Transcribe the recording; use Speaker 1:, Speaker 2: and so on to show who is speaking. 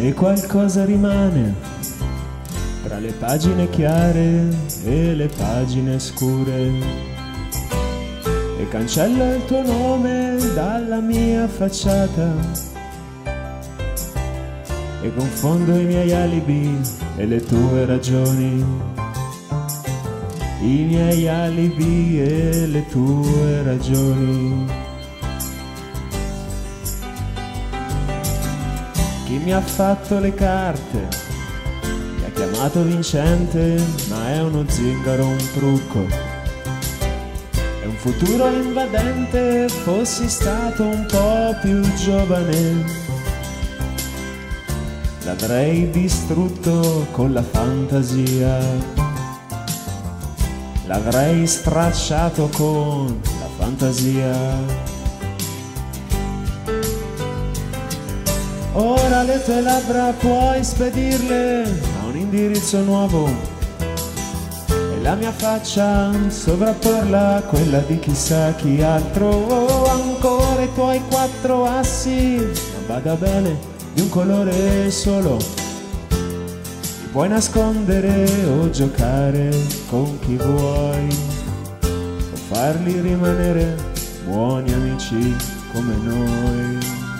Speaker 1: e qualcosa rimane tra le pagine chiare e le pagine scure, e cancella il tuo nome dalla mia facciata, e confondo i miei alibi e le tue ragioni, i miei alibi e le tue ragioni. Chi mi ha fatto le carte mi ha chiamato vincente, ma è uno zingaro, un trucco, è un futuro invadente. Fossi stato un po' più giovane, l'avrei distrutto con la fantasia, l'avrei stracciato con la fantasia. Ora le tue labbra puoi spedirle a un indirizzo nuovo, e la mia faccia sovrapporla a quella di chissà chi altro. Oh, ancora i tuoi 4 assi, ma bada bene, di un colore solo. Ti puoi nascondere o giocare con chi vuoi, o farli rimanere buoni amici come noi.